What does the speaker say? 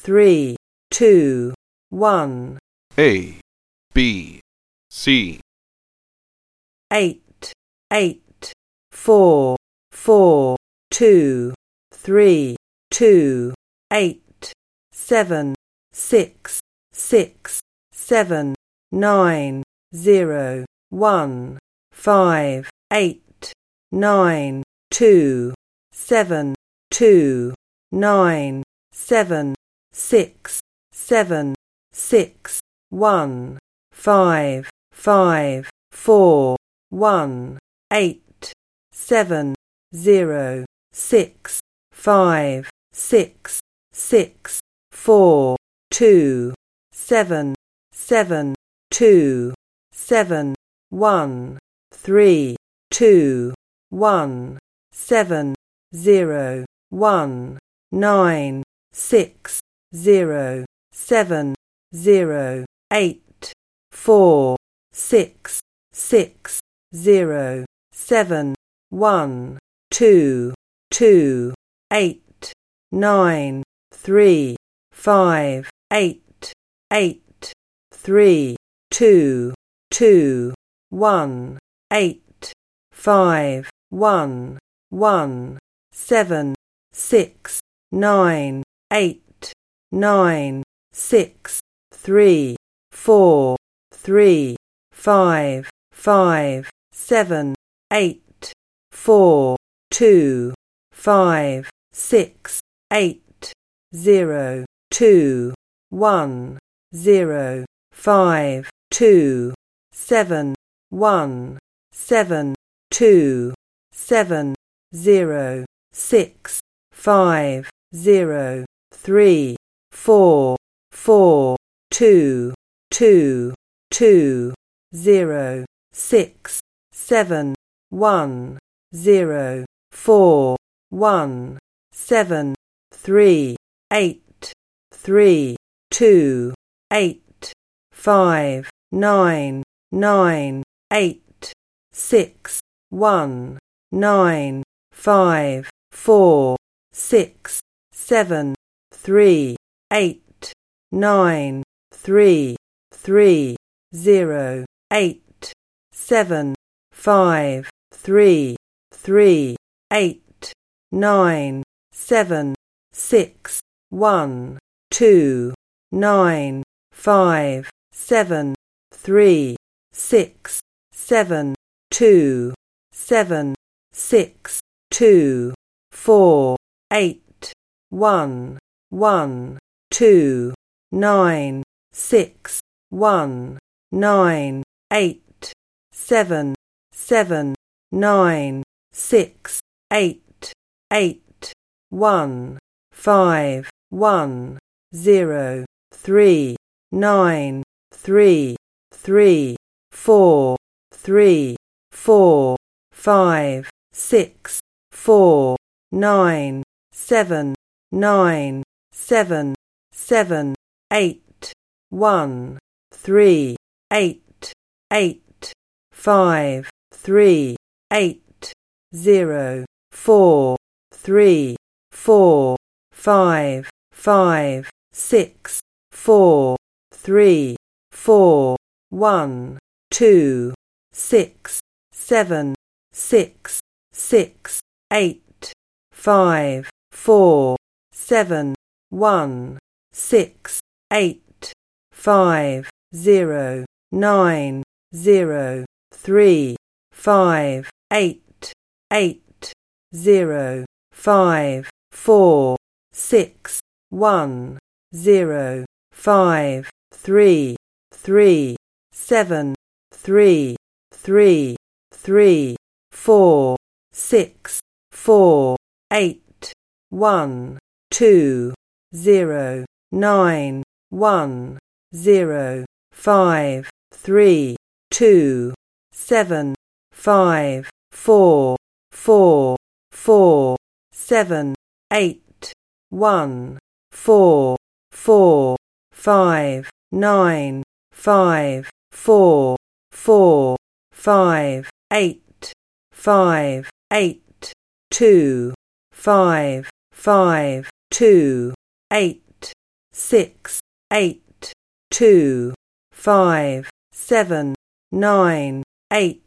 3, 2, 1. A, B, C. 8, 8, 4, 4, 2, 3, 2, 8, 7, 6, 6, 7, 9, 0, 1, 5, 8, 9, 2, 7, 2, 9, 7, 6, 7, 6, 1, 5, 5, 4, 1, 8, 7, 0, 6, 5, 6, 6, 4, 2, 7, 7, 2, 7, 1, 3, 2, 1, 7, 0, 1, 9, 6, 0, 7, 0, 8, 4, 6, 6, 0, 7, 1, 2, 2, 8, 9, 3, 5, 8, 8, 3, 2, 2, 1, 8, 5, 1, 1, 7, 6, 9, 8, 9, 6, 3, 4, 3, 5, 5, 7, 8, 4, 2, 5, 6, 8, 0, 2, 1, 0, 5, 2, 7, 1, 7, 2, 7, 0, 6, 5, 0, 3, 4, 4, 2, 2, 2, 0, 6, 7, 1, 0, 4, 1, 7, 3, 8, 3, 2, 8, 5, 9, 9, 8, 6, 1, 9, 5, 4, 6, 7, 3, 8, 9, 3, 3, 0, 8, 7, 5, 3, 3, 8, 9, 7, 6, 1, 2, 9, 5, 7, 3, 6, 7, 2, 7, 6, 2, 4, 8, 1, 1, 2, 9, 6, 1, 9, 8, 7, 7, 9, 6, 8, 8, 1, 5, 1, 0, 3, 9, 3, 3, 4, 3, 4, 5, 6, 4, 9, 7, 9, 7, 7, 8, 1, 3, 8, 8, 5, 3, 8, 0, 4, 3, 4, 5, 5, 6, 4, 3, 4, 1, 2, 6, 7, 6, 6, 8, 5, 4, 7, 1, 6, 8, 5, 0, 9, 0, 3, 5, 8, 8, 0, 5, 4, 6, 1, 0, 5, 3, 3, 7, 3, 3, 3, 4, 6, 4, 8, 1, 2, 0, 9, 1, 0, 5, 3, 2, 7, 5, 4, 4, 4, 7, 8, 1, 4, 4, 5, 9, 5, 4, 4, 5, 8, 5, 8, 2, 5, 5, 2, 8, 6, 8, 2, 5, 7, 9, 8.